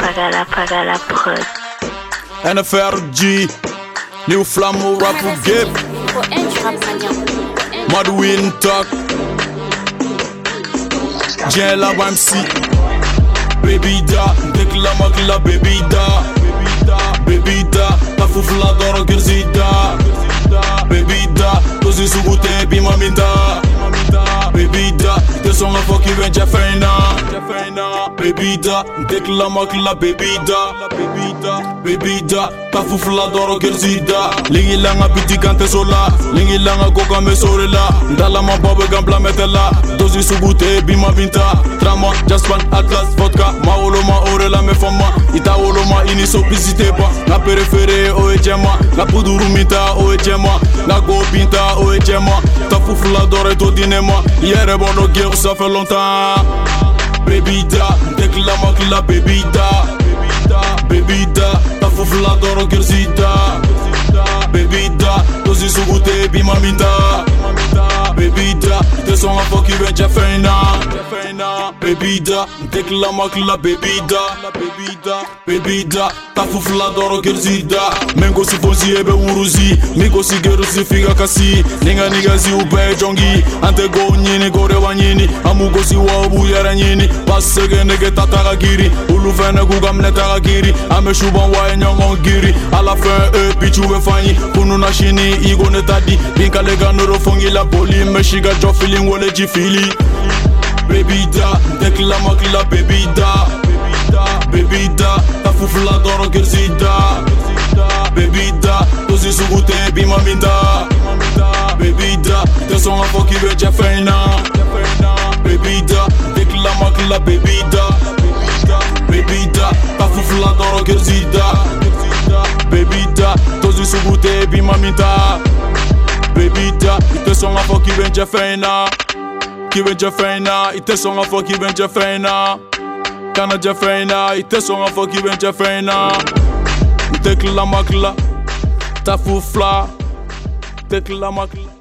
Pagala prod. NFRG, New Flammo Rap Game, Madwin Talk, Jella MC, Baby Da, Dekla Makla Baby Da, Baby Da, ta fufla doro gerzida, Baby Da, tozi sugute bimaminda, Baby Da, te songa foki venja feina, Baby Da, Dekla Makla Baby Da, Baby Da, ta fufla doro gerzida, lingi langa biti kante sola, lingi langa koka me sorela, ndala ma babe gambla metela, tozi sugute bimaminda, trama, Jaspan, Atlas, vodka, ma oloma orela me fama, ita oloma ini so pisite ba, na perefere oe jema, na puduru minta oe jema, na go pinta oe jema, ta fufla dore to dinema, yere bono guerre ça fait longtemps. Baby Da, Dekla Makla Baby Da, Baby Da, ta fufla doro gerzida, Baby Da, tozi sugute bimaminda, Baby Da, te songa foki venja feina, Baby Da, Dekla Makla Baby Da, Baby Da, ta fufla doro gerzida, mengo si fonsi ebe uruzi, migo si geru si figa kasi, niga si ube jongi, ante go nyini gore wa nyini, amugo si wabu yara nyini, pasege nege tataka giri, ulu fene kugam netaka giri, ame shuban wa nyongon giri, à la fin pichu we fanyi, kunu na shini igo netadi, binka lega noro fongi la poli, me shiga jo feeling wole jifili. Baby Da, Dekla Makla Baby Da, Baby Da, ta fufla doro gerzida, Baby Da, tozi sugute bimaminda, Baby Da, te songa foki venja feina, Baby Da, Dekla Makla Baby Da, Baby Da, ta fufla doro gerzida, Baby Da, tozi sugute bimaminda, Baby Da, te songa foki venja feina. Kive Jafena, ite songa for kive Jafena. Kana Jafena, ite songa for kive Jafena. Dekla Makla, ta fufla, Dekla Makla.